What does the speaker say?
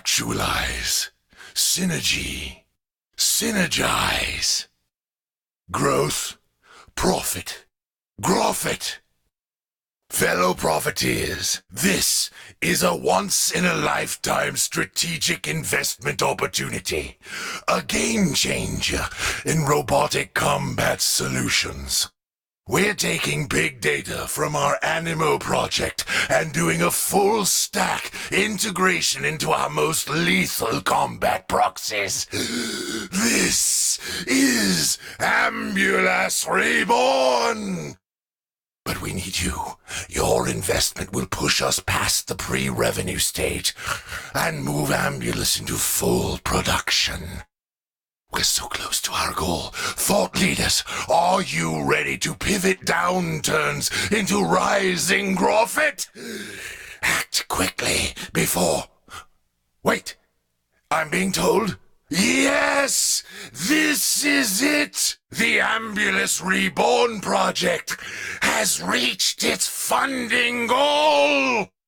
Actualize. Synergy. Synergize. Growth. Profit. Grofit. Fellow profiteers, this is a once-in-a-lifetime strategic investment opportunity. A game changer in robotic combat solutions. We're taking big data from our Animo project and doing a full stack integration into our most lethal combat proxies. This is Ambulus Reborn! But we need you. Your investment will push us past the pre-revenue stage and move Ambulus into full production. We're so close to our goal. Thought leaders, are you ready to pivot downturns into rising profit? Act quickly before... Wait, I'm being told... Yes! This is it! The Ambulus Reborn project has reached its funding goal!